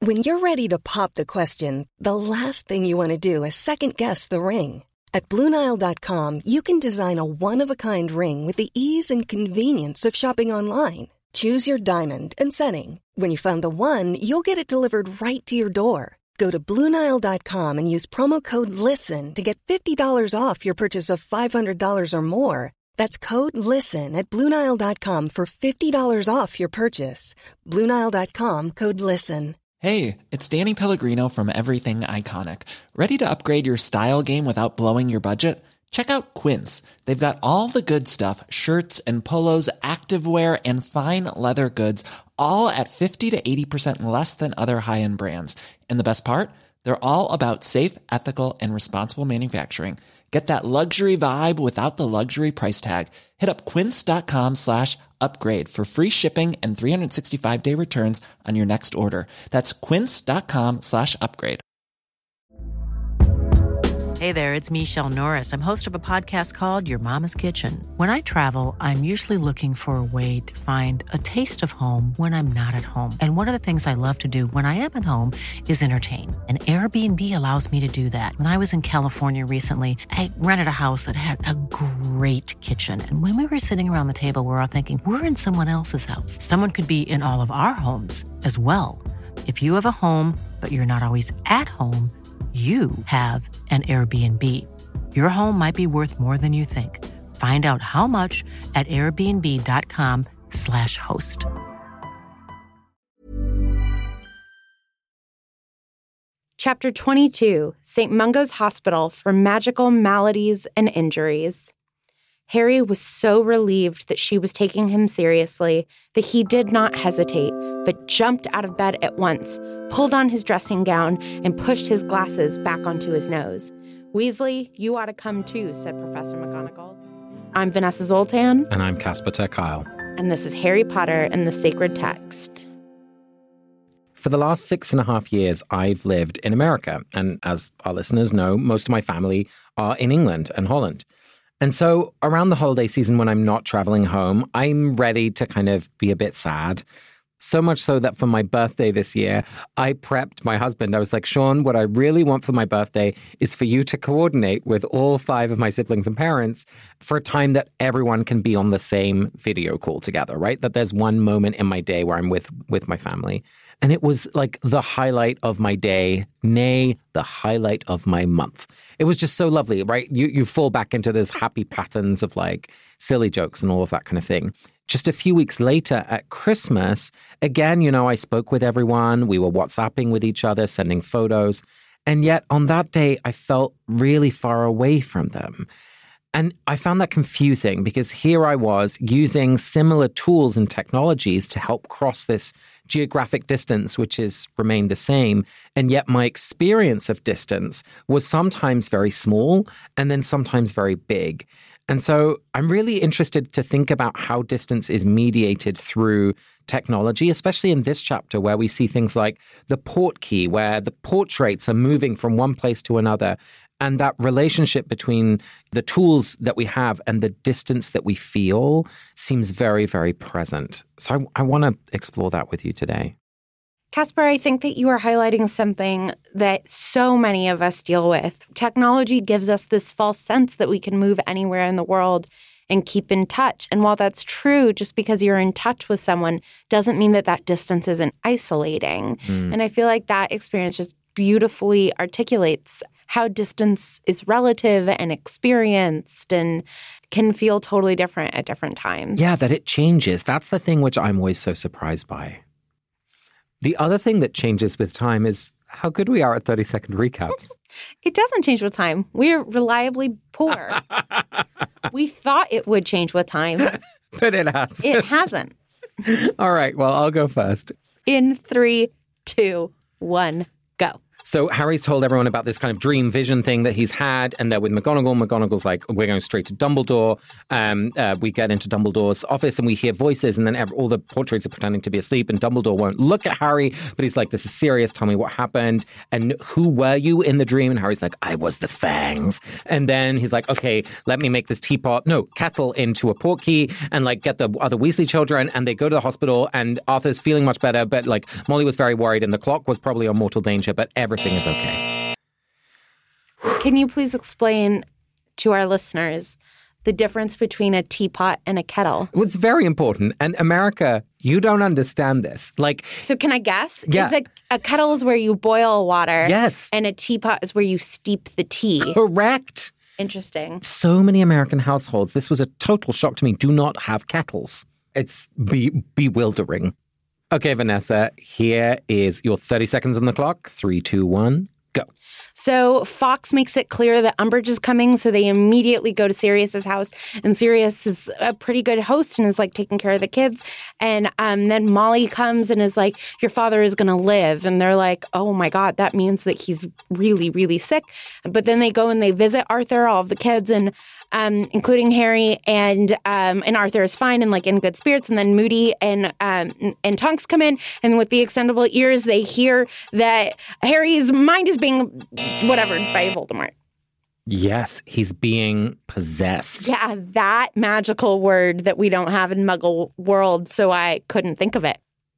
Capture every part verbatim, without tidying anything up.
When you're ready to pop the question, the last thing you want to do is second-guess the ring. At Blue Nile dot com, you can design a one-of-a-kind ring with the ease and convenience of shopping online. Choose your diamond and setting. When you find the one, you'll get it delivered right to your door. Go to Blue Nile dot com and use promo code LISTEN to get fifty dollars off your purchase of five hundred dollars or more. That's code LISTEN at Blue Nile dot com for fifty dollars off your purchase. Blue Nile dot com, code LISTEN. Hey, it's Danny Pellegrino from Everything Iconic. Ready to upgrade your style game without blowing your budget? Check out Quince. They've got all the good stuff, shirts and polos, activewear, and fine leather goods, all at fifty to eighty percent less than other high-end brands. And the best part? They're all about safe, ethical, and responsible manufacturing. Get that luxury vibe without the luxury price tag. Hit up quince.com slash upgrade for free shipping and three sixty-five day returns on your next order. That's quince.com slash upgrade. Hey there, it's Michelle Norris. I'm host of a podcast called Your Mama's Kitchen. When I travel, I'm usually looking for a way to find a taste of home when I'm not at home. And one of the things I love to do when I am at home is entertain. And Airbnb allows me to do that. When I was in California recently, I rented a house that had a great kitchen. And when we were sitting around the table, we were all thinking, we're in someone else's house. Someone could be in all of our homes as well. If you have a home, but you're not always at home, you have an Airbnb. Your home might be worth more than you think. Find out how much at airbnb.com slash host. Chapter twenty-two, Saint Mungo's Hospital for Magical Maladies and Injuries. Harry was so relieved that she was taking him seriously that he did not hesitate, but jumped out of bed at once, pulled on his dressing gown, and pushed his glasses back onto his nose. Weasley, you ought to come too, said Professor McGonagall. I'm Vanessa Zoltan. And I'm Casper ter Kuile. And this is Harry Potter and the Sacred Text. For the last six and a half years, I've lived in America. And as our listeners know, most of my family are in England and Holland. And so around the holiday season, when I'm not traveling home, I'm ready to kind of be a bit sad. So much so that for my birthday this year, I prepped my husband. I was like, Sean, what I really want for my birthday is for you to coordinate with all five of my siblings and parents for a time that everyone can be on the same video call together, right? That there's one moment in my day where I'm with, with my family. And it was like the highlight of my day, nay, the highlight of my month. It was just so lovely, right? You you fall back into those happy patterns of like silly jokes and all of that kind of thing. Just a few weeks later at Christmas, again, you know, I spoke with everyone. We were WhatsApping with each other, sending photos. And yet on that day, I felt really far away from them. And I found that confusing because here I was using similar tools and technologies to help cross this geographic distance, which has remained the same. And yet my experience of distance was sometimes very small and then sometimes very big. And so I'm really interested to think about how distance is mediated through technology, especially in this chapter where we see things like the port key, where the portraits are moving from one place to another. And that relationship between the tools that we have and the distance that we feel seems very, very present. So I, I want to explore that with you today. Casper, I think that you are highlighting something that so many of us deal with. Technology gives us this false sense that we can move anywhere in the world and keep in touch. And while that's true, just because you're in touch with someone doesn't mean that that distance isn't isolating. Mm. And I feel like that experience just beautifully articulates how distance is relative and experienced and can feel totally different at different times. Yeah, that it changes. That's the thing which I'm always so surprised by. The other thing that changes with time is how good we are at thirty-second recaps. It doesn't change with time. We're reliably poor. We thought it would change with time. But it hasn't. It hasn't. All right, well, I'll go first. In three, two, one, go. So Harry's told everyone about this kind of dream vision thing that he's had, and they're with McGonagall. McGonagall's like, we're going straight to Dumbledore. Um, uh, we get into Dumbledore's office and we hear voices, and then every, all the portraits are pretending to be asleep, and Dumbledore won't look at Harry, but he's like, this is serious. Tell me what happened. And who were you in the dream? And Harry's like, I was the Fangs. And then he's like, okay, let me make this teapot, no, kettle into a portkey and like get the other Weasley children. And they go to the hospital, and Arthur's feeling much better, but like Molly was very worried, and the clock was probably on mortal danger, but everything is okay. Can you please explain to our listeners the difference between a teapot and a kettle? It's very important. And America, you don't understand this. Like, so can I guess? Yeah. Is a, a kettle is where you boil water. Yes. And a teapot is where you steep the tea. Correct. Interesting. So many American households, this was a total shock to me, do not have kettles. It's be- bewildering. Okay, Vanessa, here is your thirty seconds on the clock. Three, two, one, go. So Fawkes makes it clear that Umbridge is coming, so they immediately go to Sirius's house, and Sirius is a pretty good host and is like taking care of the kids. And um, then Molly comes and is like, your father is going to live. And they're like, oh my God, that means that he's really, really sick. But then they go and they visit Arthur, all of the kids, and um, including Harry, and um, and Arthur is fine and like in good spirits. And then Moody and um, and Tonks come in, and with the extendable ears, they hear that Harry's mind is being whatever by Voldemort. Yes, he's being possessed. Yeah, that magical word that we don't have in Muggle world, so I couldn't think of it.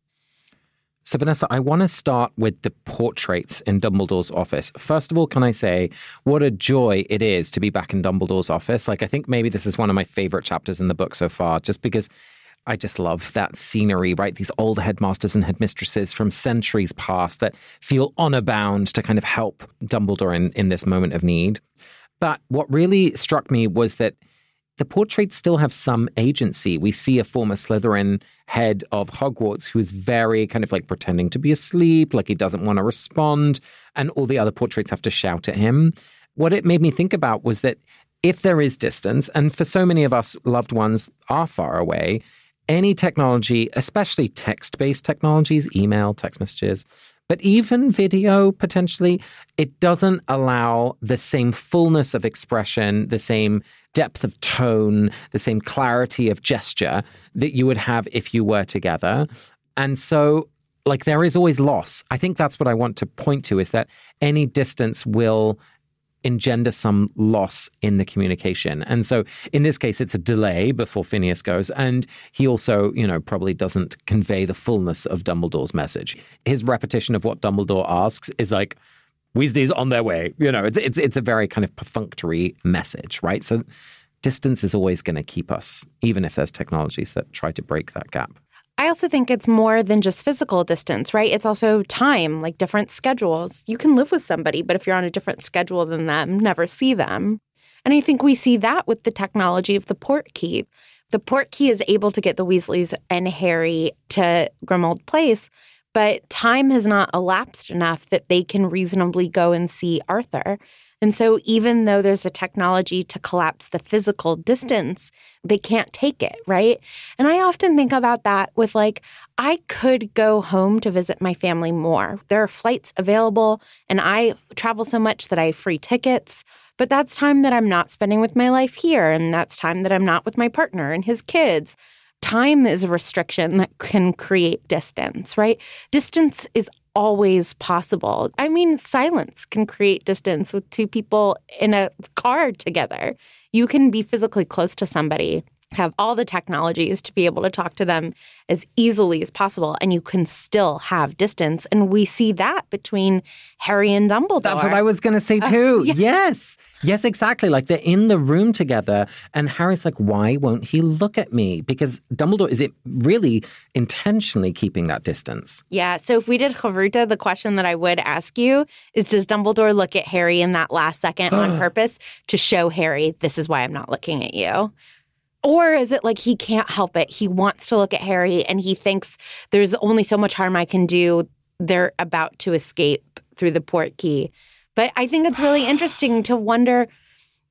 So, Vanessa, I want to start with the portraits in Dumbledore's office. First of all, can I say what a joy it is to be back in Dumbledore's office? Like, I think maybe this is one of my favorite chapters in the book so far, just because I just love that scenery, right? These old headmasters and headmistresses from centuries past that feel honor bound to kind of help Dumbledore in, in this moment of need. But what really struck me was that the portraits still have some agency. We see a former Slytherin head of Hogwarts who is very kind of like pretending to be asleep, like he doesn't want to respond, and all the other portraits have to shout at him. What it made me think about was that if there is distance, and for so many of us, loved ones are far away, any technology, especially text-based technologies, email, text messages, but even video potentially, it doesn't allow the same fullness of expression, the same depth of tone, the same clarity of gesture that you would have if you were together. And so, like, there is always loss. I think that's what I want to point to, is that any distance will engender some loss in the communication. And so in this case, it's a delay before Phineas goes. And he also, you know, probably doesn't convey the fullness of Dumbledore's message. His repetition of what Dumbledore asks is like, Weasley's on their way. You know, it's, it's, it's a very kind of perfunctory message, right? So distance is always going to keep us, even if there's technologies that try to break that gap. I also think it's more than just physical distance, right? It's also time, like different schedules. You can live with somebody, but if you're on a different schedule than them, never see them. And I think we see that with the technology of the portkey. The portkey is able to get the Weasleys and Harry to Grimmauld Place, but time has not elapsed enough that they can reasonably go and see Arthur. And so even though there's a technology to collapse the physical distance, they can't take it, right? And I often think about that with like, I could go home to visit my family more. There are flights available, and I travel so much that I have free tickets. But that's time that I'm not spending with my life here, and that's time that I'm not with my partner and his kids. Time is a restriction that can create distance, right? Distance is always possible. I mean, silence can create distance with two people in a car together. You can be physically close to somebody, have all the technologies to be able to talk to them as easily as possible, and you can still have distance. And we see that between Harry and Dumbledore. That's what I was going to say too. Uh, yeah. Yes. Yes, exactly. Like they're in the room together and Harry's like, why won't he look at me? Because Dumbledore, is it really intentionally keeping that distance? Yeah. So if we did Haruta, the question that I would ask you is, does Dumbledore look at Harry in that last second on purpose to show Harry, this is why I'm not looking at you? Or is it like he can't help it? He wants to look at Harry and he thinks there's only so much harm I can do. They're about to escape through the portkey. But I think it's really interesting to wonder,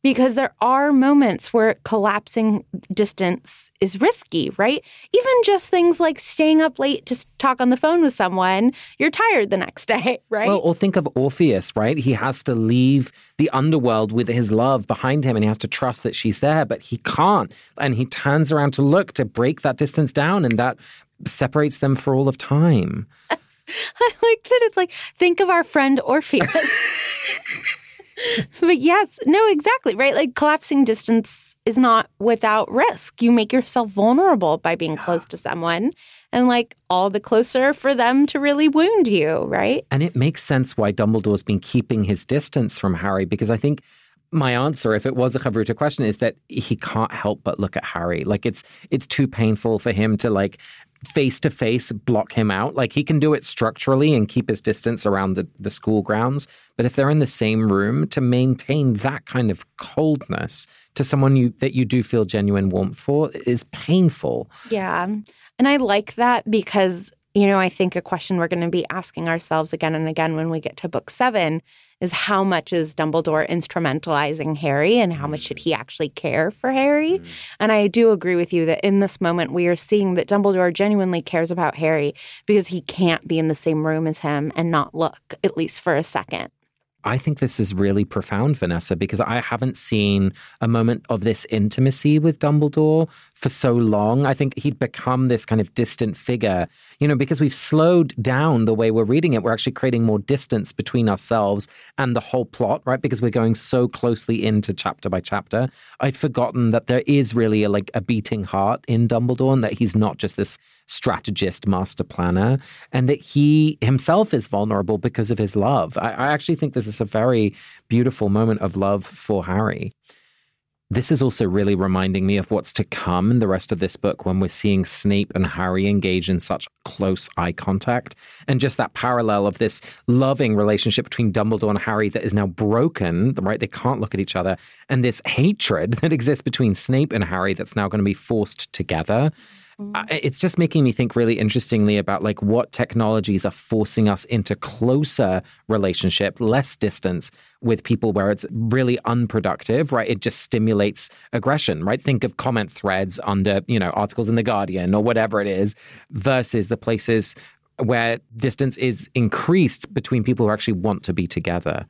Because there are moments where collapsing distance is risky, right? Even just things like staying up late to talk on the phone with someone, you're tired the next day, right? Well, or think of Orpheus, right? He has to leave the underworld with his love behind him and he has to trust that she's there, but he can't. And he turns around to look to break that distance down, and that separates them for all of time. Yes. I like that it's like, think of our friend Orpheus. But yes, no, exactly, right? Like collapsing distance is not without risk. You make yourself vulnerable by being yeah. close to someone, and like all the closer for them to really wound you, right? And it makes sense why Dumbledore's been keeping his distance from Harry, because I think my answer, if it was a Chavruta question, is that he can't help but look at Harry. Like it's it's too painful for him to like face to face block him out. Like he can do it structurally and keep his distance around the, the school grounds. But if they're in the same room, to maintain that kind of coldness to someone you that you do feel genuine warmth for is painful. Yeah. And I like that because, you know, I think a question we're going to be asking ourselves again and again when we get to book seven is how much is Dumbledore instrumentalizing Harry and how much should he actually care for Harry? Mm. And I do agree with you that in this moment we are seeing that Dumbledore genuinely cares about Harry because he can't be in the same room as him and not look, at least for a second. I think this is really profound, Vanessa, because I haven't seen a moment of this intimacy with Dumbledore for so long. I think he'd become this kind of distant figure, you know, because we've slowed down the way we're reading it. We're actually creating more distance between ourselves and the whole plot, right? Because we're going so closely into chapter by chapter. I'd forgotten that there is really a, like a beating heart in Dumbledore and that he's not just this strategist, master planner, and that he himself is vulnerable because of his love. I, I actually think this is a very beautiful moment of love for Harry. This is also really reminding me of what's to come in the rest of this book when we're seeing Snape and Harry engage in such close eye contact. And just that parallel of this loving relationship between Dumbledore and Harry that is now broken, right? They can't look at each other. And this hatred that exists between Snape and Harry that's now going to be forced together. It's just making me think really interestingly about like what technologies are forcing us into closer relationship, less distance with people where it's really unproductive, right? It just stimulates aggression, right? Think of comment threads under, you know, articles in The Guardian or whatever it is versus the places where distance is increased between people who actually want to be together.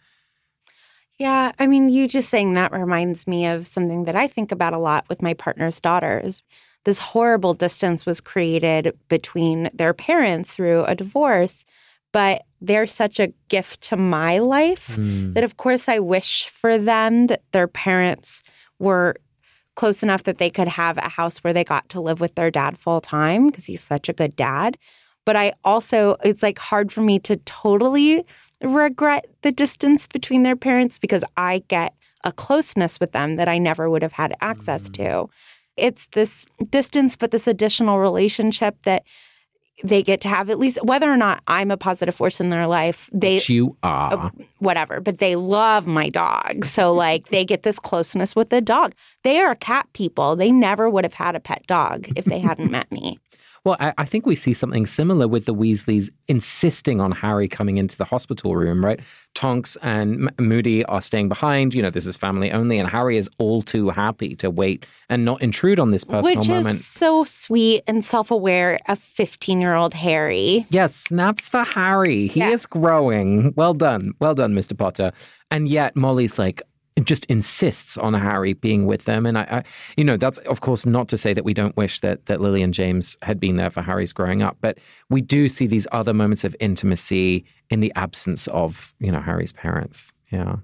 Yeah, I mean, you just saying that reminds me of something that I think about a lot with my partner's daughters. This horrible distance was created between their parents through a divorce, but they're such a gift to my life mm. that, of course, I wish for them that their parents were close enough that they could have a house where they got to live with their dad full time because he's such a good dad. But I also, it's like hard for me to totally regret the distance between their parents because I get a closeness with them that I never would have had access mm. to. It's this distance, but this additional relationship that they get to have, at least whether or not I'm a positive force in their life. They, but you are. Uh, whatever. But they love my dog. So, like, they get this closeness with the dog. They are cat people. They never would have had a pet dog if they hadn't met me. Well, I, I think we see something similar with the Weasleys insisting on Harry coming into the hospital room, right? Tonks and M- Moody are staying behind. You know, this is family only. And Harry is all too happy to wait and not intrude on this personal Which moment. Which is so sweet and self-aware of fifteen-year-old Harry. Yes, snaps for Harry. He yeah. is growing. Well done. Well done, Mister Potter. And yet Molly's like, just insists on Harry being with them. And, I, I, you know, that's, of course, not to say that we don't wish that that Lily and James had been there for Harry's growing up. But we do see these other moments of intimacy in the absence of, you know, Harry's parents. Yeah.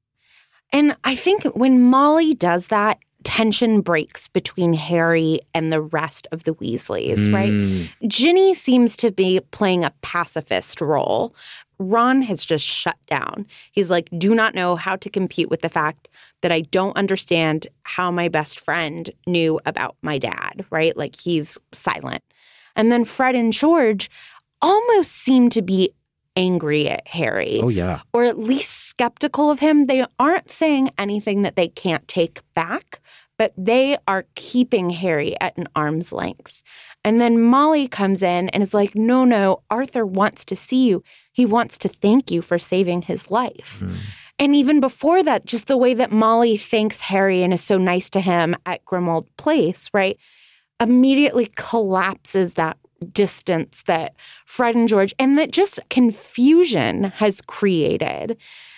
And I think when Molly does that, tension breaks between Harry and the rest of the Weasleys, mm. right? Ginny seems to be playing a pacifist role. Ron has just shut down. He's like, do not know how to compute with the fact that I don't understand how my best friend knew about my dad, right? Like, he's silent. And then Fred and George almost seem to be angry at Harry. Oh, yeah. Or at least skeptical of him. They aren't saying anything that they can't take back, but they are keeping Harry at an arm's length. And then Molly comes in and is like, no, no, Arthur wants to see you. He wants to thank you for saving his life. Mm. And even before that, just the way that Molly thanks Harry and is so nice to him at Grimmauld Place, right, immediately collapses that distance that Fred and George and that just confusion has created.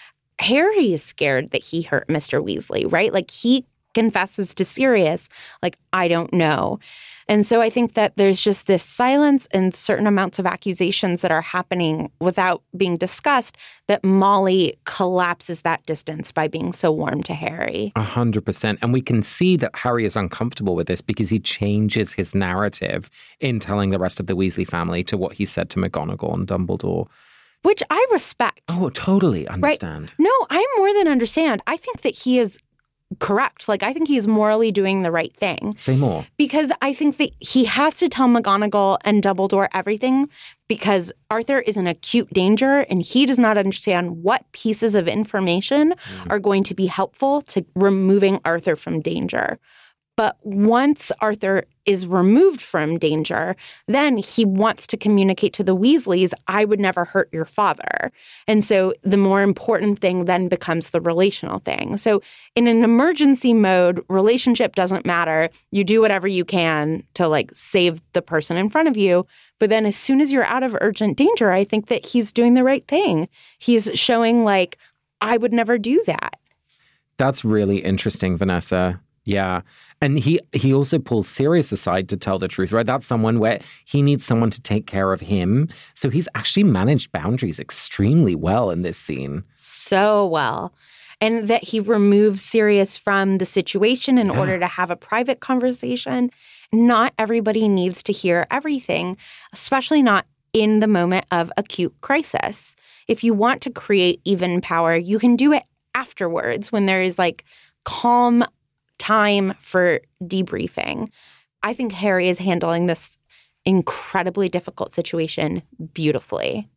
Harry is scared that he hurt Mister Weasley, right? Like, he confesses to Sirius, like, I don't know. And so I think that there's just this silence and certain amounts of accusations that are happening without being discussed that Molly collapses that distance by being so warm to Harry. A hundred percent. And we can see that Harry is uncomfortable with this because he changes his narrative in telling the rest of the Weasley family to what he said to McGonagall and Dumbledore. Which I respect. Oh, totally understand. Right? No, I more than understand. I think that he is correct. Like, I think he's morally doing the right thing. Say more. Because I think that he has to tell McGonagall and Dumbledore everything because Arthur is in acute danger and he does not understand what pieces of information mm. are going to be helpful to removing Arthur from danger. But once Arthur is removed from danger, then he wants to communicate to the Weasleys, I would never hurt your father. And so the more important thing then becomes the relational thing. So in an emergency mode, relationship doesn't matter. You do whatever you can to, like, save the person in front of you. But then as soon as you're out of urgent danger, I think that he's doing the right thing. He's showing, like, I would never do that. That's really interesting, Vanessa. Yeah. And he he also pulls Sirius aside to tell the truth, right? That's someone where he needs someone to take care of him. So he's actually managed boundaries extremely well in this scene. So well. And that he removes Sirius from the situation in yeah. order to have a private conversation. Not everybody needs to hear everything, especially not in the moment of acute crisis. If you want to create even power, you can do it afterwards when there is, like, calm time for debriefing. I think Harry is handling this incredibly difficult situation beautifully.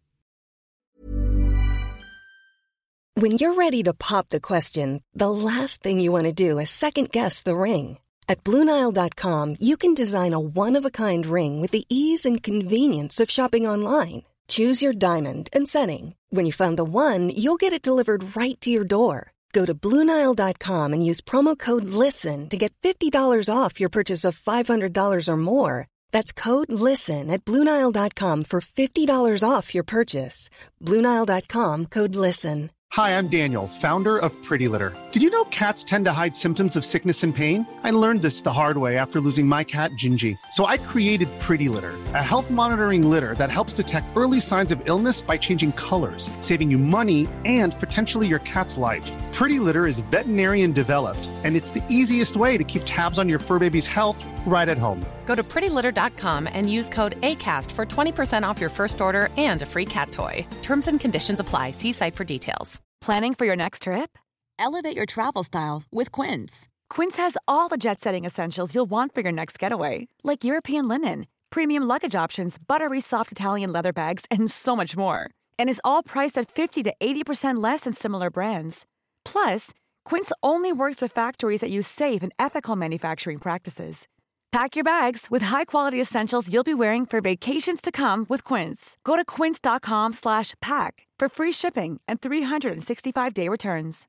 When you're ready to pop the question, the last thing you want to do is second-guess the ring. At Blue Nile dot com, you can design a one-of-a-kind ring with the ease and convenience of shopping online. Choose your diamond and setting. When you find the one, you'll get it delivered right to your door. Go to Blue Nile dot com and use promo code LISTEN to get fifty dollars off your purchase of five hundred dollars or more. That's code LISTEN at Blue Nile dot com for fifty dollars off your purchase. Blue Nile dot com, code LISTEN. Hi, I'm Daniel, founder of Pretty Litter. Did you know cats tend to hide symptoms of sickness and pain? I learned this the hard way after losing my cat, Gingy. So I created Pretty Litter, a health monitoring litter that helps detect early signs of illness by changing colors, saving you money and potentially your cat's life. Pretty Litter is veterinarian developed, and it's the easiest way to keep tabs on your fur baby's health right at home. Go to pretty litter dot com and use code ACAST for twenty percent off your first order and a free cat toy. Terms and conditions apply. See site for details. Planning for your next trip? Elevate your travel style with Quince. Quince has all the jet-setting essentials you'll want for your next getaway, like European linen, premium luggage options, buttery soft Italian leather bags, and so much more. And is all priced at fifty to eighty percent less than similar brands. Plus, Quince only works with factories that use safe and ethical manufacturing practices. Pack your bags with high-quality essentials you'll be wearing for vacations to come with Quince. Go to quince dot com slash pack for free shipping and three sixty-five day returns.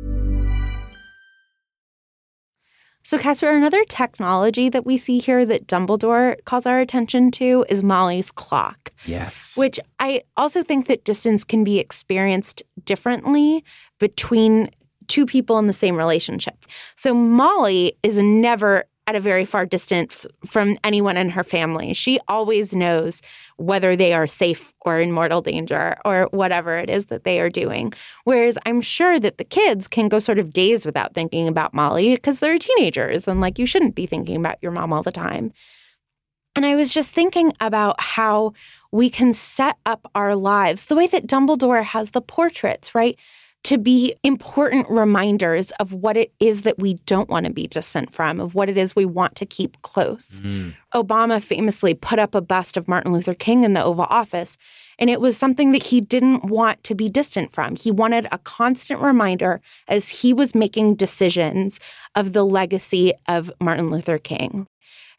So, Casper, another technology that we see here that Dumbledore calls our attention to is Molly's clock. Yes. Which I also think that distance can be experienced differently between two people in the same relationship. So Molly is never at a very far distance from anyone in her family. She always knows whether they are safe or in mortal danger or whatever it is that they are doing. Whereas I'm sure that the kids can go sort of days without thinking about Molly because they're teenagers and, like, you shouldn't be thinking about your mom all the time. And I was just thinking about how we can set up our lives the way that Dumbledore has the portraits, right? To be important reminders of what it is that we don't want to be distant from, of what it is we want to keep close. Mm. Obama famously put up a bust of Martin Luther King in the Oval Office, and it was something that he didn't want to be distant from. He wanted a constant reminder as he was making decisions of the legacy of Martin Luther King.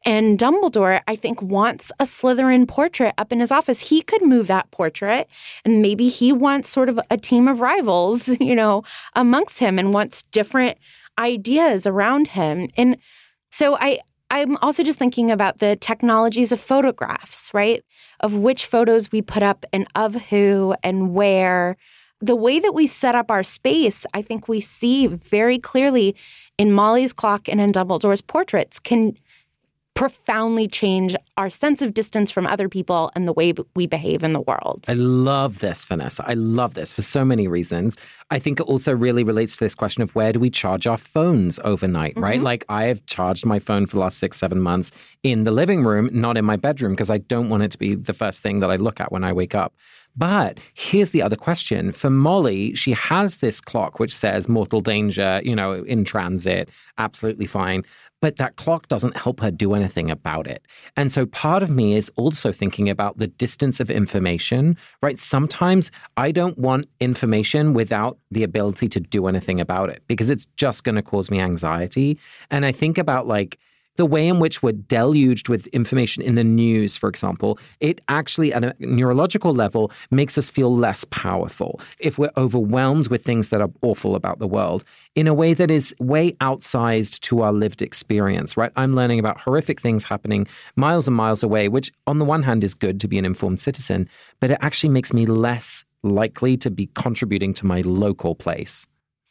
And Dumbledore, I think, wants a Slytherin portrait up in his office. He could move that portrait, and maybe he wants sort of a team of rivals, you know, amongst him and wants different ideas around him. And so I, I'm also just thinking about the technologies of photographs, right? Of which photos we put up and of who and where. The way that we set up our space, I think we see very clearly in Molly's clock and in Dumbledore's portraits can profoundly change our sense of distance from other people and the way we behave in the world. I love this, Vanessa. I love this for so many reasons. I think it also really relates to this question of where do we charge our phones overnight, right? Mm-hmm. Like I have charged my phone for the last six, seven months in the living room, not in my bedroom, because I don't want it to be the first thing that I look at when I wake up. But here's the other question. For Molly, she has this clock which says mortal danger, you know, in transit, absolutely fine. But that clock doesn't help her do anything about it. And so part of me is also thinking about the distance of information, right? Sometimes I don't want information without the ability to do anything about it because it's just going to cause me anxiety. And I think about like, the way in which we're deluged with information in the news, for example, it actually, at a neurological level, makes us feel less powerful if we're overwhelmed with things that are awful about the world in a way that is way outsized to our lived experience, right? I'm learning about horrific things happening miles and miles away, which on the one hand is good to be an informed citizen, but it actually makes me less likely to be contributing to my local place.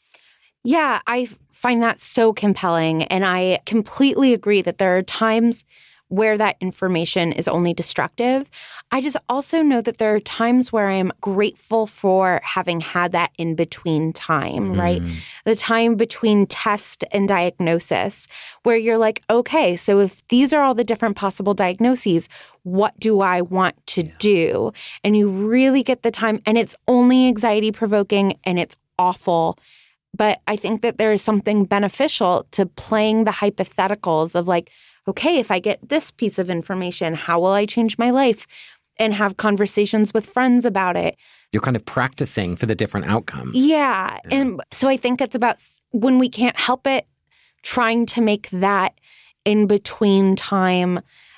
Yeah, I find that so compelling. And I completely agree that there are times where that information is only destructive. I just also know that there are times where I'm grateful for having had that in-between time, mm. right? The time between test and diagnosis, where you're like, okay, so if these are all the different possible diagnoses, what do I want to yeah. do? And you really get the time, and it's only anxiety-provoking, and it's awful. But I think that there is something beneficial to playing the hypotheticals of like, okay, if I get this piece of information, how will I change my life? And have conversations with friends about it. You're kind of practicing for the different outcomes. Yeah. yeah. And so I think it's about when we can't help it, trying to make that in between time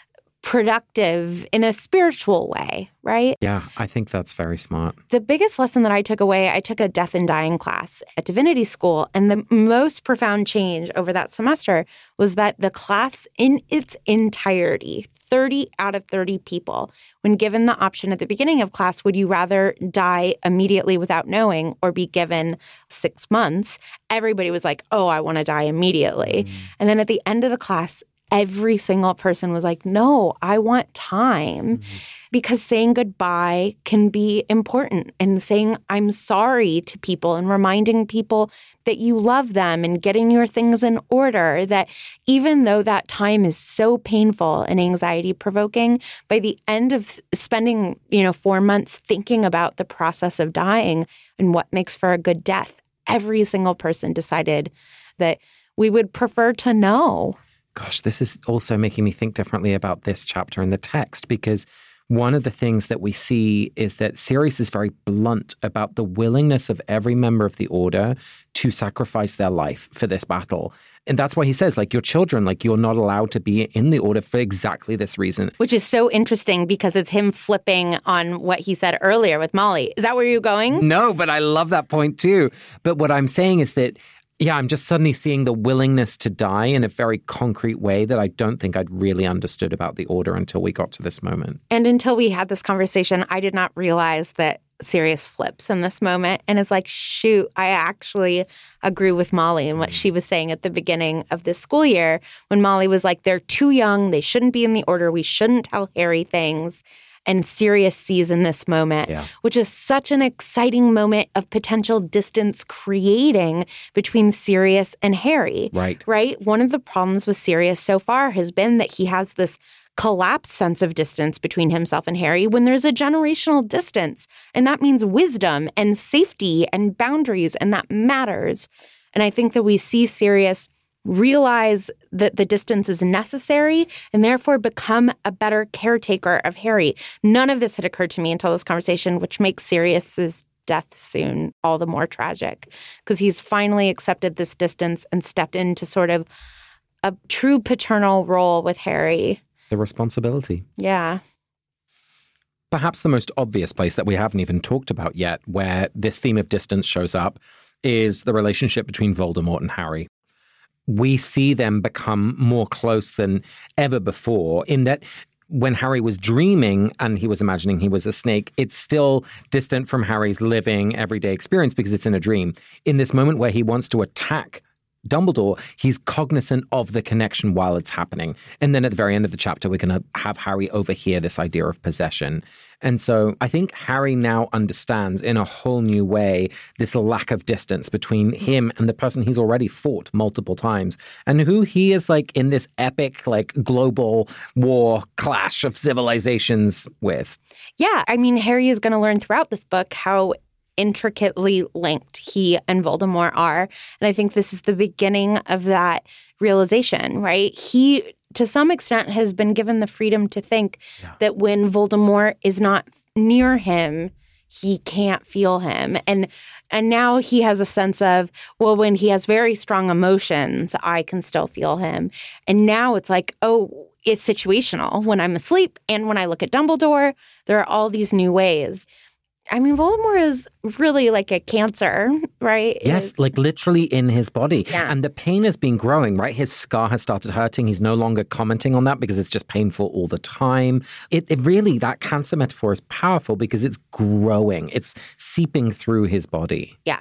productive in a spiritual way, right? Yeah, I think that's very smart. The biggest lesson that I took away, I took a death and dying class at Divinity School, and the most profound change over that semester was that the class in its entirety, thirty out of thirty people, when given the option at the beginning of class, would you rather die immediately without knowing or be given six months? Everybody was like, oh, I want to die immediately. Mm. And then at the end of the class, every single person was like, no, I want time. Mm-hmm. Because saying goodbye can be important, and saying I'm sorry to people and reminding people that you love them and getting your things in order, that even though that time is so painful and anxiety provoking, by the end of spending, you know, four months thinking about the process of dying and what makes for a good death, every single person decided that we would prefer to know. Gosh, this is also making me think differently about this chapter in the text, because one of the things that we see is that Sirius is very blunt about the willingness of every member of the Order to sacrifice their life for this battle. And that's why he says, like, your children, like, you're not allowed to be in the Order for exactly this reason. Which is so interesting because it's him flipping on what he said earlier with Molly. Is that where you're going? No, but I love that point too. But what I'm saying is that yeah, I'm just suddenly seeing the willingness to die in a very concrete way that I don't think I'd really understood about the Order until we got to this moment. And until we had this conversation, I did not realize that Sirius flips in this moment. And it's like, shoot, I actually agree with Molly and what she was saying at the beginning of this school year when Molly was like, they're too young. They shouldn't be in the Order. We shouldn't tell Harry things. And Sirius sees in this moment, yeah. which is such an exciting moment of potential distance creating between Sirius and Harry. Right. Right? One of the problems with Sirius so far has been that he has this collapsed sense of distance between himself and Harry when there's a generational distance. And that means wisdom and safety and boundaries, and that matters. And I think that we see Sirius realize that the distance is necessary and therefore become a better caretaker of Harry. None of this had occurred to me until this conversation, which makes Sirius's death soon all the more tragic because he's finally accepted this distance and stepped into sort of a true paternal role with Harry. The responsibility. Yeah. Perhaps the most obvious place that we haven't even talked about yet where this theme of distance shows up is the relationship between Voldemort and Harry. We see them become more close than ever before in that when Harry was dreaming and he was imagining he was a snake, it's still distant from Harry's living everyday experience because it's in a dream. In this moment where he wants to attack Dumbledore, he's cognizant of the connection while it's happening. And then at the very end of the chapter, we're going to have Harry overhear this idea of possession. And so I think Harry now understands in a whole new way this lack of distance between him and the person he's already fought multiple times and who he is like in this epic, like global war clash of civilizations with. Yeah. I mean, Harry is going to learn throughout this book how intricately linked he and Voldemort are. And I think this is the beginning of that realization, right? He, to some extent, has been given the freedom to think yeah. that when Voldemort is not near him, he can't feel him. And and now he has a sense of, well, when he has very strong emotions, I can still feel him. And now it's like, oh, it's situational. When I'm asleep and when I look at Dumbledore, there are all these new ways. I mean, Voldemort is really like a cancer, right? Yes, it's, like literally in his body. Yeah. And the pain has been growing, right? His scar has started hurting. He's no longer commenting on that because it's just painful all the time. It, it really, that cancer metaphor is powerful because it's growing. It's seeping through his body. Yeah.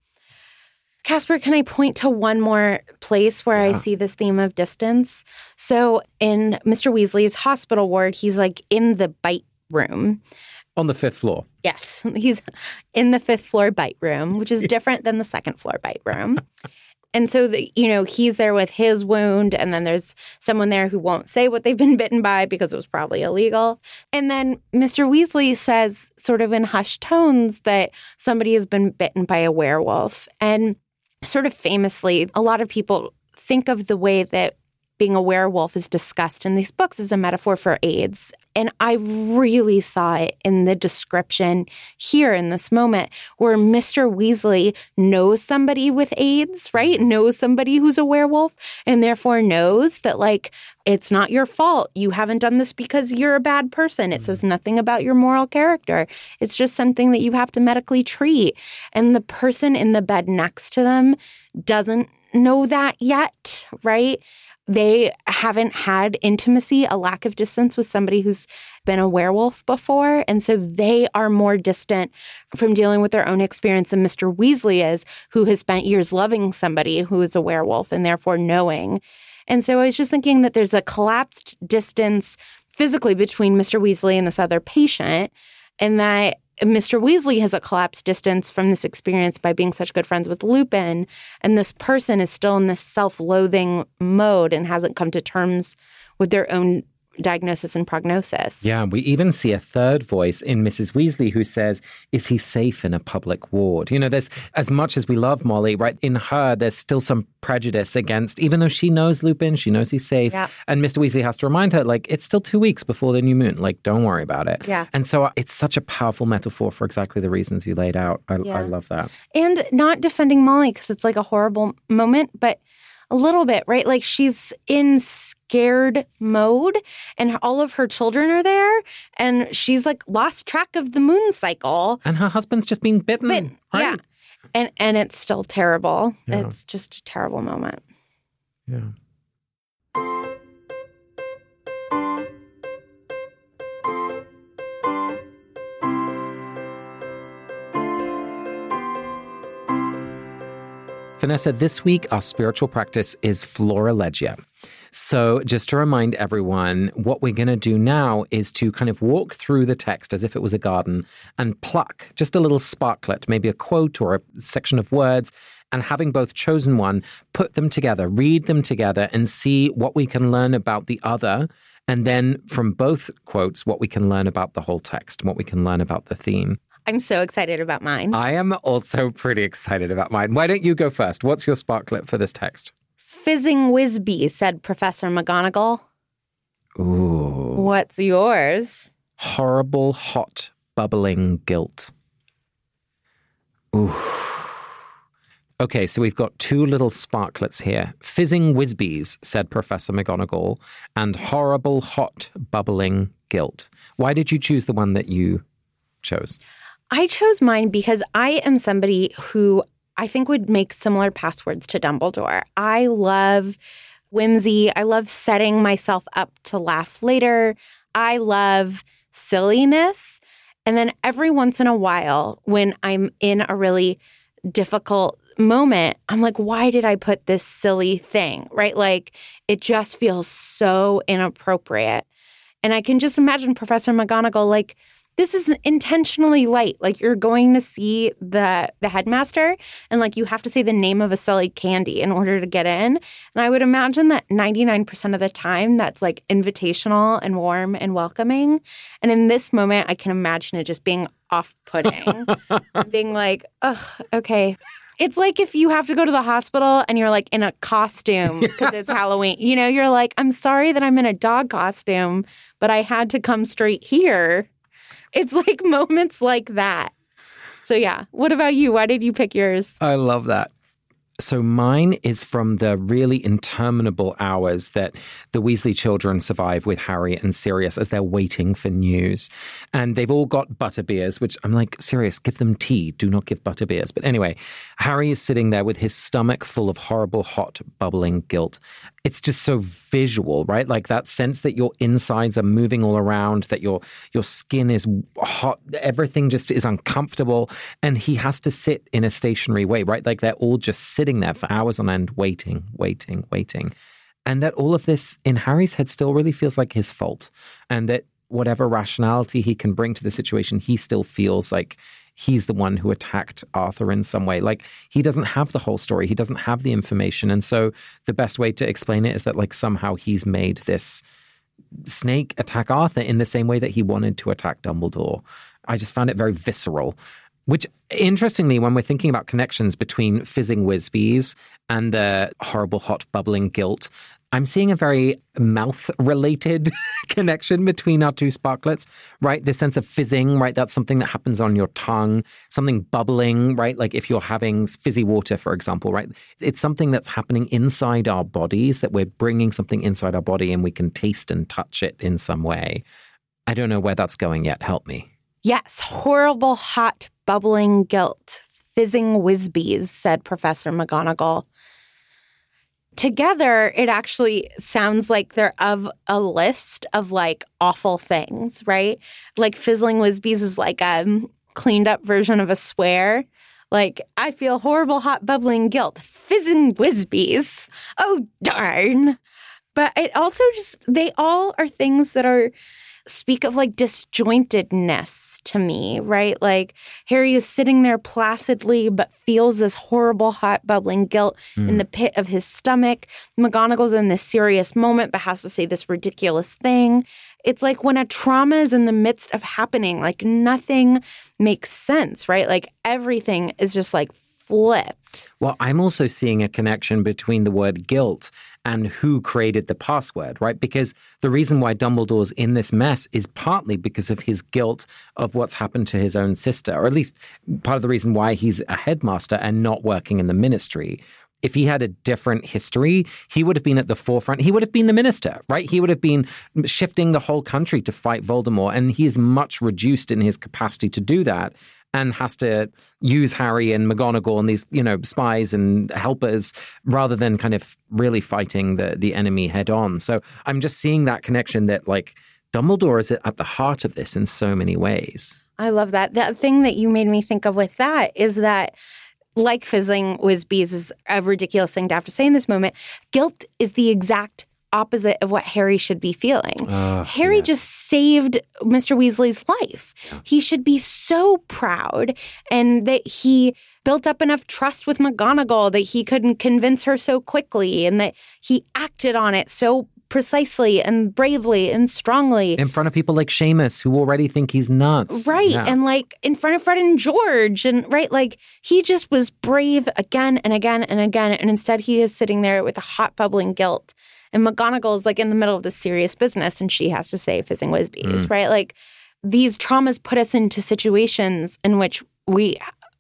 Casper, can I point to one more place where yeah. I see this theme of distance? So in Mister Weasley's hospital ward, he's like in the bite room. On the fifth floor. Yes. He's in the fifth floor bite room, which is different than the second floor bite room. And so, the, you know, he's there with his wound, and then there's someone there who won't say what they've been bitten by because it was probably illegal. And then Mister Weasley says, sort of in hushed tones, that somebody has been bitten by a werewolf. And sort of famously, a lot of people think of the way that being a werewolf is discussed in these books as a metaphor for AIDS. And I really saw it in the description here in this moment where Mister Weasley knows somebody with AIDS, right? Knows somebody who's a werewolf and therefore knows that, like, it's not your fault. You haven't done this because you're a bad person. It says nothing about your moral character. It's just something that you have to medically treat. And the person in the bed next to them doesn't know that yet, right? They haven't had intimacy, a lack of distance with somebody who's been a werewolf before. And so they are more distant from dealing with their own experience than Mister Weasley is, who has spent years loving somebody who is a werewolf and therefore knowing. And so I was just thinking that there's a collapsed distance physically between Mister Weasley and this other patient, and that Mister Weasley has a collapsed distance from this experience by being such good friends with Lupin, and this person is still in this self-loathing mode and hasn't come to terms with their own diagnosis and prognosis. Yeah, we even see a third voice in Missus Weasley who says, is he safe in a public ward? You know, there's, as much as we love Molly, right, in her, there's still some prejudice against, even though she knows Lupin, she knows he's safe. Yeah. And Mister Weasley has to remind her, like, it's still two weeks before the new moon. Like, don't worry about it. Yeah. And so it's such a powerful metaphor for exactly the reasons you laid out. I, yeah. I love that. And not defending Molly because it's like a horrible moment, but a little bit, right? Like she's in scared mode and all of her children are there and she's like lost track of the moon cycle. And her husband's just being bitten. Bitten. Right? Yeah. And and it's still terrible. Yeah. It's just a terrible moment. Yeah. Vanessa, this week our spiritual practice is Florilegia. So just to remind everyone, what we're going to do now is to kind of walk through the text as if it was a garden and pluck just a little sparklet, maybe a quote or a section of words, and having both chosen one, put them together, read them together and see what we can learn about the other. And then from both quotes, what we can learn about the whole text, what we can learn about the theme. I'm so excited about mine. I am also pretty excited about mine. Why don't you go first? What's your sparklet for this text? Fizzing Whizbee, said Professor McGonagall. Ooh. What's yours? Horrible, hot, bubbling guilt. Ooh. Okay, so we've got two little sparklets here. Fizzing whizbees, said Professor McGonagall, and horrible, hot, bubbling guilt. Why did you choose the one that you chose? I chose mine because I am somebody who I think would make similar passwords to Dumbledore. I love whimsy. I love setting myself up to laugh later. I love silliness. And then every once in a while, when I'm in a really difficult moment, I'm like, why did I put this silly thing, right? Like, it just feels so inappropriate. And I can just imagine Professor McGonagall, like, this is intentionally light. Like, you're going to see the the headmaster and, like, you have to say the name of a silly candy in order to get in. And I would imagine that ninety-nine percent of the time that's, like, invitational and warm and welcoming. And in this moment, I can imagine it just being off-putting. Being like, ugh, okay. It's like if you have to go to the hospital and you're, like, in a costume because it's Halloween. You know, you're like, I'm sorry that I'm in a dog costume, but I had to come straight here. It's like moments like that. So yeah, what about you? Why did you pick yours? I love that. So mine is from the really interminable hours that the Weasley children survive with Harry and Sirius as they're waiting for news. And they've all got butterbeers, which I'm like, Sirius, give them tea. Do not give butterbeers. But anyway, Harry is sitting there with his stomach full of horrible, hot, bubbling guilt. It's just so visual, right? Like that sense that your insides are moving all around, that your your skin is hot, everything just is uncomfortable. And he has to sit in a stationary way, right? Like they're all just sitting there for hours on end, waiting, waiting, waiting. And that all of this in Harry's head still really feels like his fault. And that whatever rationality he can bring to the situation, he still feels like he's the one who attacked Arthur in some way. Like, he doesn't have the whole story. He doesn't have the information. And so the best way to explain it is that, like, somehow he's made this snake attack Arthur in the same way that he wanted to attack Dumbledore. I just found it very visceral. Which, interestingly, when we're thinking about connections between fizzing whizbees and the horrible, hot, bubbling guilt, I'm seeing a very mouth-related connection between our two sparklets, right? This sense of fizzing, right? That's something that happens on your tongue, something bubbling, right? Like if you're having fizzy water, for example, right? It's something that's happening inside our bodies, that we're bringing something inside our body and we can taste and touch it in some way. I don't know where that's going yet. Help me. Yes, horrible, hot, bubbling guilt. Fizzing whizbees, said Professor McGonagall. Together, it actually sounds like they're of a list of, like, awful things, right? Like, fizzling whizbees is like a cleaned up version of a swear. Like, I feel horrible, hot, bubbling guilt. Fizzing whizbees. Oh, darn. But it also just, they all are things that are, speak of, like, disjointedness to me, right? Like, Harry is sitting there placidly but feels this horrible, hot, bubbling guilt mm. in the pit of his stomach. McGonagall's in this serious moment but has to say this ridiculous thing. It's like when a trauma is in the midst of happening, like, nothing makes sense, right? Like, everything is just, like, flipped. Well, I'm also seeing a connection between the word guilt and who created the password, right? Because the reason why Dumbledore's in this mess is partly because of his guilt of what's happened to his own sister, or at least part of the reason why he's a headmaster and not working in the ministry. If he had a different history, he would have been at the forefront. He would have been the minister, right? He would have been shifting the whole country to fight Voldemort. And he is much reduced in his capacity to do that and has to use Harry and McGonagall and these, you know, spies and helpers rather than kind of really fighting the, the enemy head on. So I'm just seeing that connection that, like, Dumbledore is at the heart of this in so many ways. I love that. The thing that you made me think of with that is that, like fizzling whizbees is a ridiculous thing to have to say in this moment, guilt is the exact opposite of what Harry should be feeling. Uh, Harry yes. just saved Mister Weasley's life. Yeah. He should be so proud, and that he built up enough trust with McGonagall that he couldn't convince her so quickly, and that he acted on it so precisely and bravely and strongly. In front of people like Seamus, who already think he's nuts. Right. Yeah. And, like, in front of Fred and George. And, right, like, he just was brave again and again and again. And instead he is sitting there with a hot, bubbling guilt. And McGonagall is, like, in the middle of this serious business, and she has to say fizzing whizbees, mm. right? Like, these traumas put us into situations in which we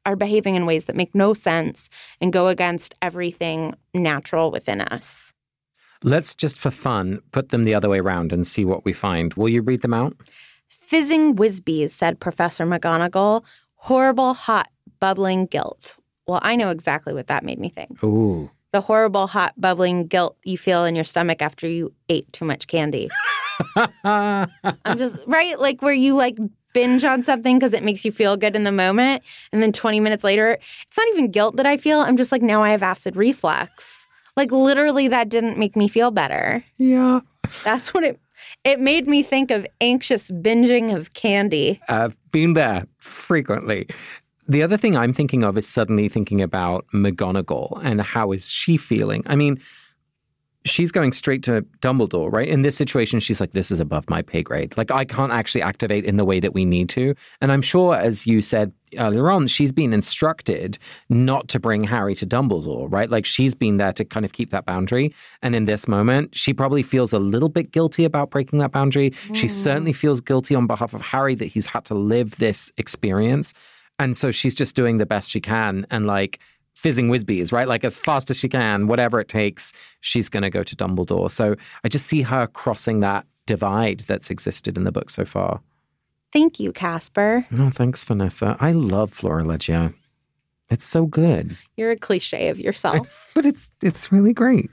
are behaving in ways that make no sense and go against everything natural within us. Let's just for fun put them the other way around and see what we find. Will you read them out? Fizzing whizbees, said Professor McGonagall. Horrible, hot, bubbling guilt. Well, I know exactly what that made me think. Ooh. The horrible, hot, bubbling guilt you feel in your stomach after you ate too much candy. I'm just, right? Like where you like binge on something because it makes you feel good in the moment. And then twenty minutes later, it's not even guilt that I feel. I'm just like, now I have acid reflux. Like literally that didn't make me feel better. Yeah. That's what it, it made me think of anxious binging of candy. I've been there frequently. The other thing I'm thinking of is suddenly thinking about McGonagall and how is she feeling? I mean, she's going straight to Dumbledore, right? In this situation, she's like, this is above my pay grade. Like, I can't actually activate in the way that we need to. And I'm sure, as you said earlier on, she's been instructed not to bring Harry to Dumbledore, right? Like, she's been there to kind of keep that boundary. And in this moment, she probably feels a little bit guilty about breaking that boundary. Mm. She certainly feels guilty on behalf of Harry that he's had to live this experience. And so she's just doing the best she can. And like, fizzing whizbees, right? Like as fast as she can, whatever it takes, she's going to go to Dumbledore. So I just see her crossing that divide that's existed in the book so far. Thank you, Casper. No, thanks, Vanessa. I love Florilegia. It's so good. You're a cliche of yourself. But it's it's really great.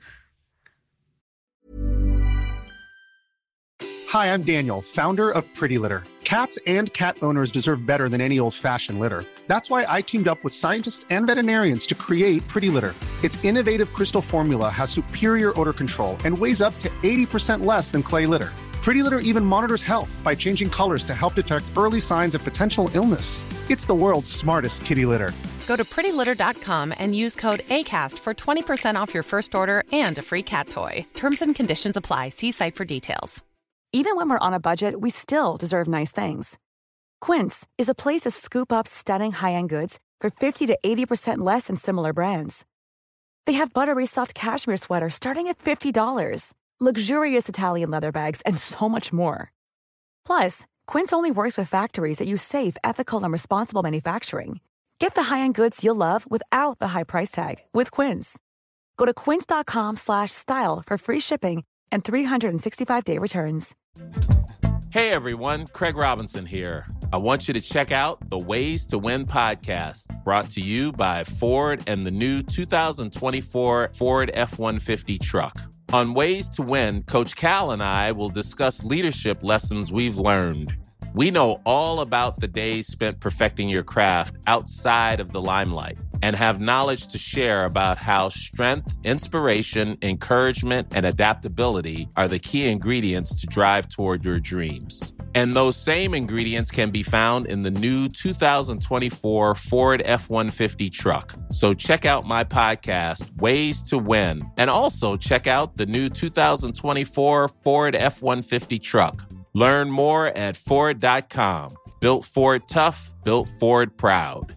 Hi, I'm Daniel, founder of Pretty Litter. Cats and cat owners deserve better than any old-fashioned litter. That's why I teamed up with scientists and veterinarians to create Pretty Litter. Its innovative crystal formula has superior odor control and weighs up to eighty percent less than clay litter. Pretty Litter even monitors health by changing colors to help detect early signs of potential illness. It's the world's smartest kitty litter. Go to pretty litter dot com and use code ACAST for twenty percent off your first order and a free cat toy. Terms and conditions apply. See site for details. Even when we're on a budget, we still deserve nice things. Quince is a place to scoop up stunning high-end goods for fifty to eighty percent less than similar brands. They have buttery soft cashmere sweaters starting at fifty dollars, luxurious Italian leather bags, and so much more. Plus, Quince only works with factories that use safe, ethical, and responsible manufacturing. Get the high-end goods you'll love without the high price tag with Quince. Go to quince dot com slash style for free shipping and three sixty-five day returns. Hey everyone, Craig Robinson here. I want you to check out the Ways to Win podcast, brought to you by Ford and the new two thousand twenty-four Ford F one fifty truck. On Ways to Win, Coach Cal and I will discuss leadership lessons we've learned. We know all about the days spent perfecting your craft outside of the limelight and have knowledge to share about how strength, inspiration, encouragement, and adaptability are the key ingredients to drive toward your dreams. And those same ingredients can be found in the new two thousand twenty-four Ford F one fifty truck. So check out my podcast, Ways to Win, and also check out the new two thousand twenty-four Ford F one fifty truck. Learn more at Ford dot com. Built Ford tough, built Ford proud.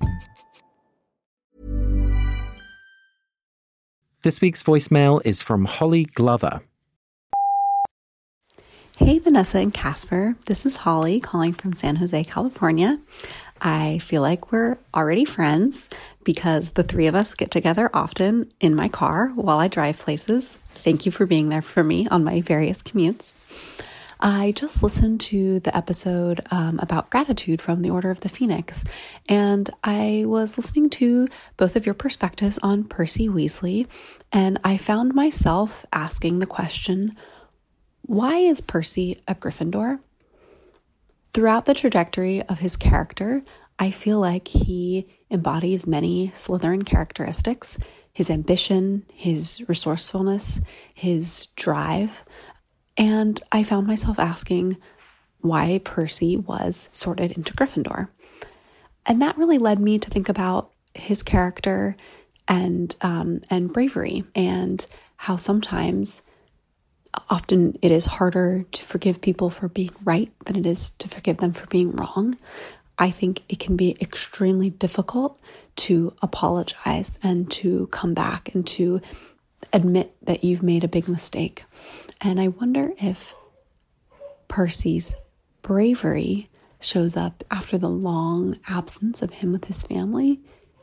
This week's voicemail is from Holly Glover. Hey, Vanessa and Casper. This is Holly calling from San Jose, California. I feel like we're already friends because the three of us get together often in my car while I drive places. Thank you for being there for me on my various commutes. I just listened to the episode um, about gratitude from the Order of the Phoenix, and I was listening to both of your perspectives on Percy Weasley, and I found myself asking the question, why is Percy a Gryffindor? Throughout the trajectory of his character, I feel like he embodies many Slytherin characteristics, his ambition, his resourcefulness, his drive. And I found myself asking why Percy was sorted into Gryffindor. And that really led me to think about his character and um, and bravery, and how sometimes, often it is harder to forgive people for being right than it is to forgive them for being wrong. I think it can be extremely difficult to apologize and to come back and to admit that you've made a big mistake. And I wonder if Percy's bravery shows up after the long absence of him with his family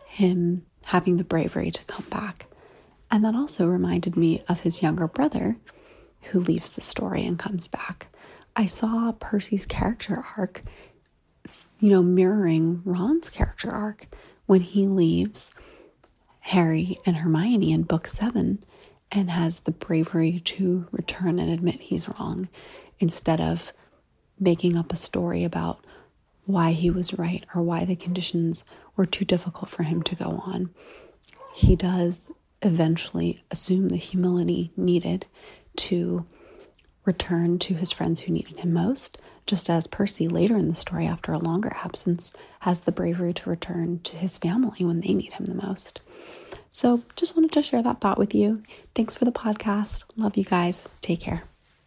him having the bravery to come back. And that also reminded me of his younger brother who leaves the story and comes back. I saw Percy's character arc, you know, mirroring Ron's character arc when he leaves Harry and Hermione in book seven and has the bravery to return and admit he's wrong instead of making up a story about why he was right or why the conditions were too difficult for him to go on. He does eventually assume the humility needed to return to his friends who needed him most, just as Percy later in the story, after a longer absence, has the bravery to return to his family when they need him the most. So just wanted to share that thought with you. Thanks for the podcast. Love you guys. Take care.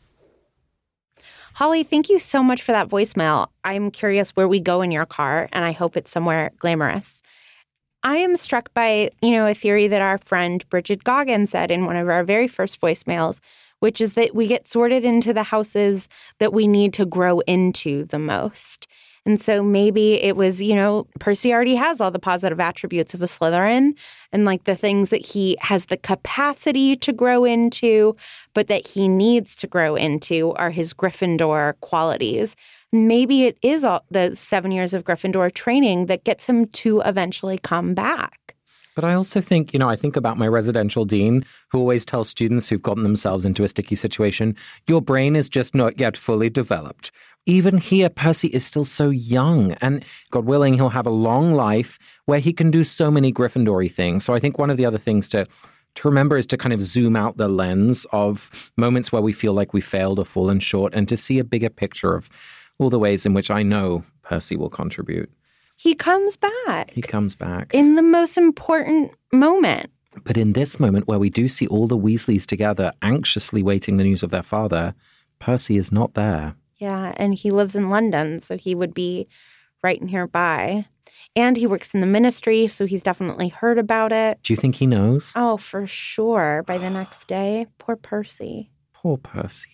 Holly, thank you so much for that voicemail. I'm curious where we go in your car, and I hope it's somewhere glamorous. I am struck by, you know, a theory that our friend Bridget Goggin said in one of our very first voicemails, which is that we get sorted into the houses that we need to grow into the most. And so maybe it was, you know, Percy already has all the positive attributes of a Slytherin and like the things that he has the capacity to grow into, but that he needs to grow into are his Gryffindor qualities. Maybe it is all the seven years of Gryffindor training that gets him to eventually come back. But I also think, you know, I think about my residential dean who always tells students who've gotten themselves into a sticky situation, your brain is just not yet fully developed. Even here, Percy is still so young, and God willing, he'll have a long life where he can do so many Gryffindor-y things. So I think one of the other things to, to remember is to kind of zoom out the lens of moments where we feel like we failed or fallen short and to see a bigger picture of all the ways in which I know Percy will contribute. He comes back. He comes back. In the most important moment. But in this moment where we do see all the Weasleys together anxiously waiting the news of their father, Percy is not there. Yeah, and he lives in London, so he would be right nearby. And he works in the ministry, so he's definitely heard about it. Do you think he knows? Oh, for sure. By the next day. Poor Percy. Poor Percy.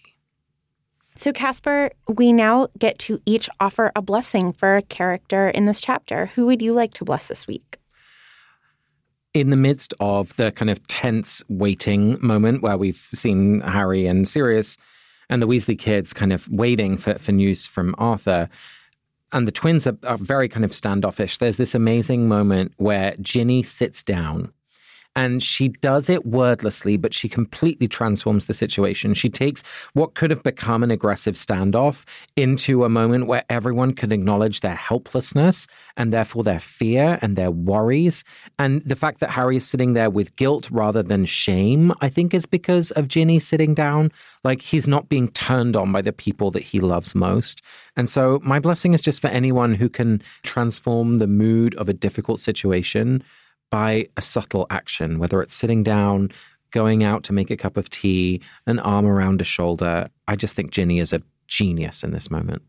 So, Casper, we now get to each offer a blessing for a character in this chapter. Who would you like to bless this week? In the midst of the kind of tense waiting moment where we've seen Harry and Sirius and the Weasley kids kind of waiting for, for news from Arthur, and the twins are, are very kind of standoffish, there's this amazing moment where Ginny sits down. And she does it wordlessly, but she completely transforms the situation. She takes what could have become an aggressive standoff into a moment where everyone can acknowledge their helplessness and therefore their fear and their worries. And the fact that Harry is sitting there with guilt rather than shame, I think is because of Ginny sitting down. Like he's not being turned on by the people that he loves most. And so my blessing is just for anyone who can transform the mood of a difficult situation by a subtle action, whether it's sitting down, going out to make a cup of tea, an arm around a shoulder. I just think Ginny is a genius in this moment.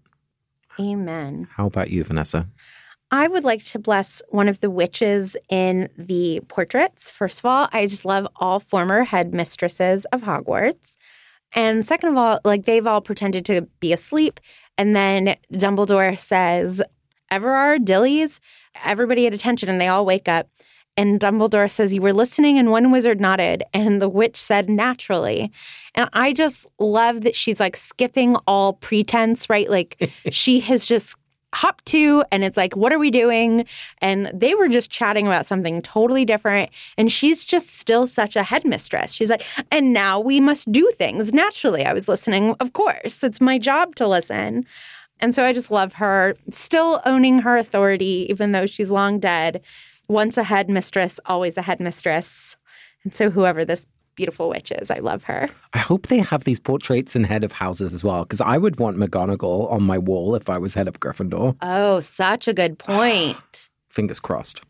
Amen. How about you, Vanessa? I would like to bless one of the witches in the portraits. First of all, I just love all former headmistresses of Hogwarts. And second of all, like they've all pretended to be asleep. And then Dumbledore says, Everard, Dillies, everybody at attention, and they all wake up. And Dumbledore says, you were listening, and one wizard nodded, and the witch said, naturally. And I just love that she's like skipping all pretense, right? Like she has just hopped to, and it's like, what are we doing? And they were just chatting about something totally different. And she's just still such a headmistress. She's like, and now we must do things naturally. I was listening. Of course, it's my job to listen. And so I just love her still owning her authority, even though she's long dead. Once a headmistress, always a headmistress. And so whoever this beautiful witch is, I love her. I hope they have these portraits in head of houses as well, because I would want McGonagall on my wall if I was head of Gryffindor. Oh, such a good point. Fingers crossed.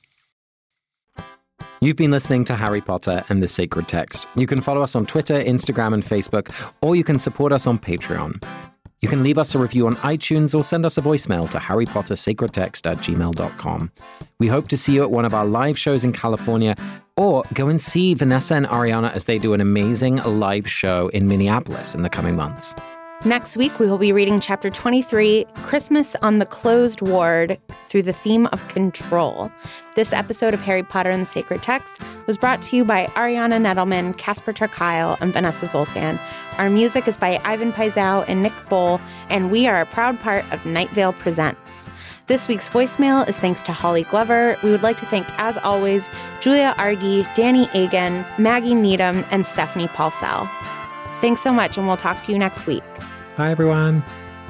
You've been listening to Harry Potter and the Sacred Text. You can follow us on Twitter, Instagram, and Facebook, or you can support us on Patreon. You can leave us a review on iTunes or send us a voicemail to harry potter sacred text at gmail dot com. We hope to see you at one of our live shows in California, or go and see Vanessa and Ariana as they do an amazing live show in Minneapolis in the coming months. Next week, we will be reading Chapter twenty-three, Christmas on the Closed Ward, through the theme of control. This episode of Harry Potter and the Sacred Text was brought to you by Ariana Nettleman, Casper ter Kuile, and Vanessa Zoltan. Our music is by Ivan Paisau and Nick Boll, and we are a proud part of Night Vale Presents. This week's voicemail is thanks to Holly Glover. We would like to thank, as always, Julia Argy, Danny Agan, Maggie Needham, and Stephanie Paulsell. Thanks so much, and we'll talk to you next week. Bye, everyone.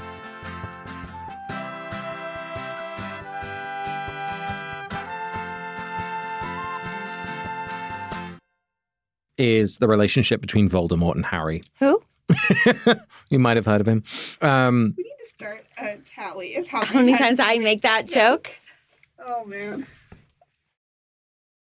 Is the relationship between Voldemort and Harry. Who? You might have heard of him. Um, we need to start a tally of how, how many times I make that joke. Oh, man.